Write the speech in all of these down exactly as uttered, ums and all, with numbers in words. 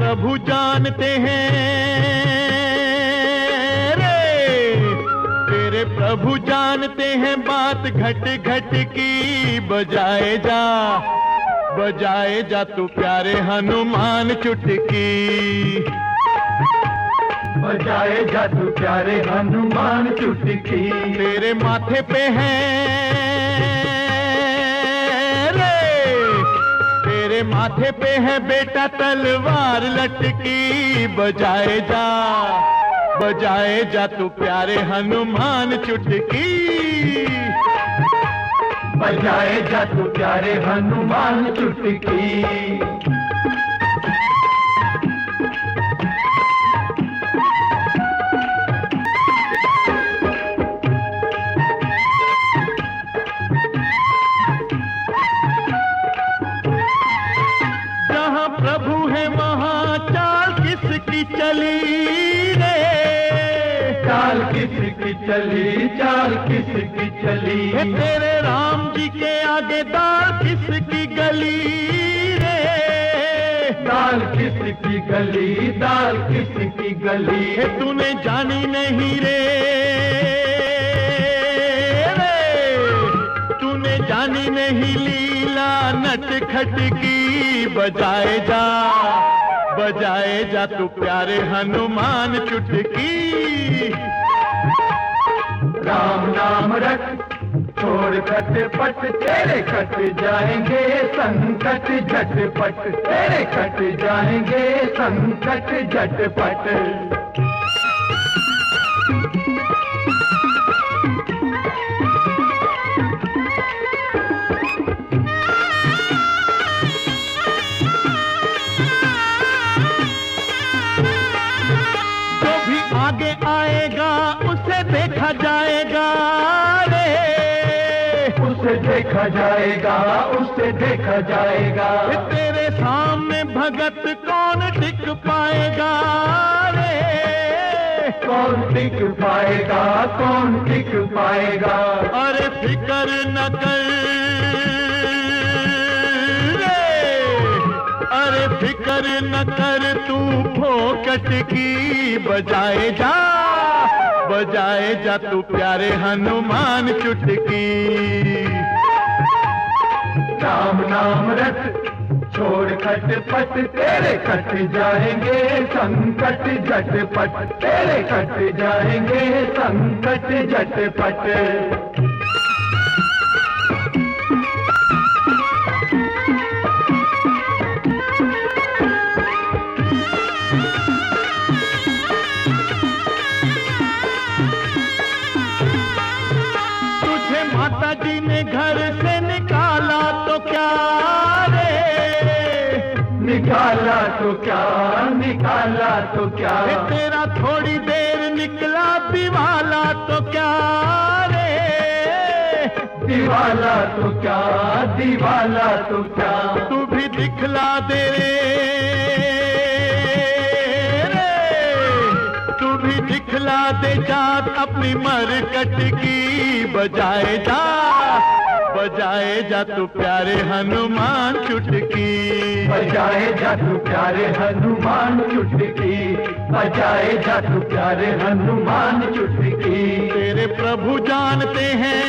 प्रभु जानते हैं रे, तेरे प्रभु जानते हैं बात घट घट की। बजाए जा बजाए जा तू प्यारे हनुमान चुटकी, बजाए जा तू प्यारे हनुमान चुटकी। तेरे माथे पे है तेरे माथे पे है बेटा तलवार लटकी। बजाए जा बजाए जा तू प्यारे हनुमान चुटकी, बजाए जा तू प्यारे हनुमान चुटकी। प्रभु है वहाँ चाल किसकी चली रे, चाल किसकी चली, चाल किसकी चली। है तेरे राम जी के आगे दाल किसकी गली रे, दाल किसकी गली, दाल किसकी गली। है तूने जानी नहीं रे, रे तूने जानी नहीं लीला नट खट की। बजाए जा बजाए जा तू प्यारे हनुमान चुटकी। राम नाम रख छोड़ खट पट, तेरे कट जाएंगे संकट झटपट, तेरे कट जाएंगे संकट झटपट। आगे आएगा उसे देखा जाएगा रे, उसे देखा जाएगा, उसे देखा जाएगा। तेरे सामने भगत कौन टिक पाएगा रे, कौन टिक पाएगा, कौन टिक पाएगा। अरे फिकर न कर रे, अरे फिकर न कर तू फोकट की। बजाए जा बजाए जा तू प्यारे हनुमान चुटकी। राम नाम रख छोड़ खटपट, तेरे कट जाएंगे संकट झटपट, तेरे कट जाएंगे संकट झटपट। माता जी ने घर से निकाला तो क्या रे, निकाला तो क्या, निकाला तो क्या। तेरा थोड़ी देर निकला दिवाला तो क्या रे, दिवाला तो क्या, दिवाला तो क्या। तू भी दिखला दे रे, तू भी दिखला दे जात अपनी मरकट की। बजाए जा बजाए जा तू प्यारे हनुमान चुटकी, बजाए जा तू प्यारे हनुमान चुटकी, बजाए जा तू प्यारे हनुमान चुटकी। तेरे प्रभु जानते हैं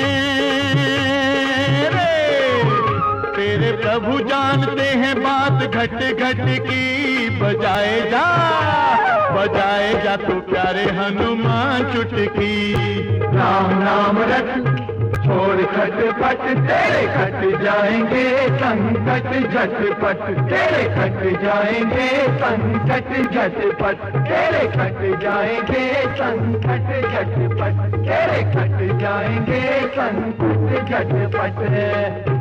रे, तेरे प्रभु जानते हैं बात घट घट की। बजाए जा बजाए जा तू प्यारे हनुमान चुटकी। राम नाम रख छोड़ खटपट, तेरे कट जाएंगे संकट झटपट, तेरे कट जाएंगे संकट झटपट, तेरे कट जाएंगे संकट झटपट, तेरे कट जाएंगे संकट झटपट।